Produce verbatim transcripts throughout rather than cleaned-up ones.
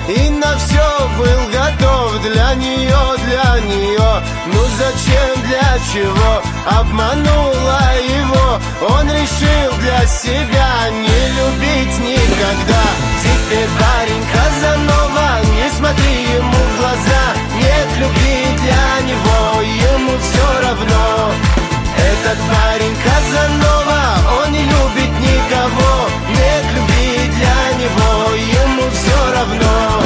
и на все был готов для нее, для нее. Ну зачем, для чего обманула его? Он решил для себя не любить никогда. Теперь парень Казанова, не смотри ему в глаза. Нет любви для него, ему все равно. Этот парень Казанова, он не любит никого. Нет любви для него, ему все равно.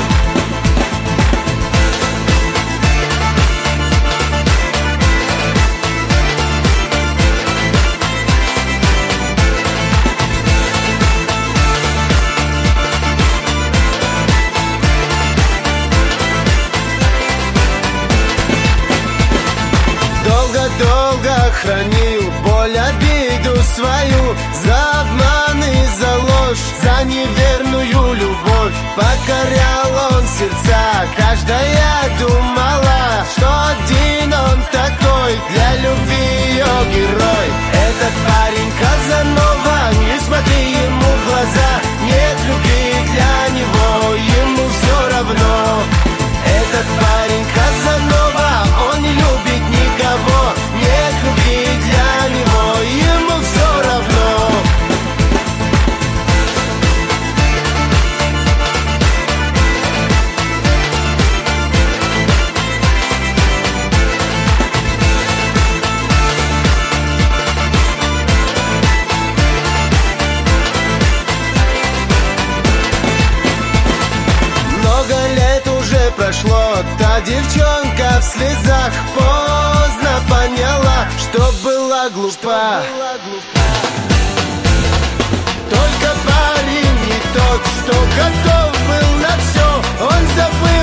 Долго хранил боль, обиду свою, за обман и за ложь, за неверную любовь. Покорял он сердца, каждая думала, что один он такой, для любви ее герой. Этот парень Казанова, не смотри ему в глаза. Нет любви для него, ему все равно. Этот парень Казанова, он не любит никого. Нет любви для него, ему все равно. Много лет уже прошло, та девчонка в слезах поздно поняла, что была глупа. Только парень не тот, что готов был на все. Он забыл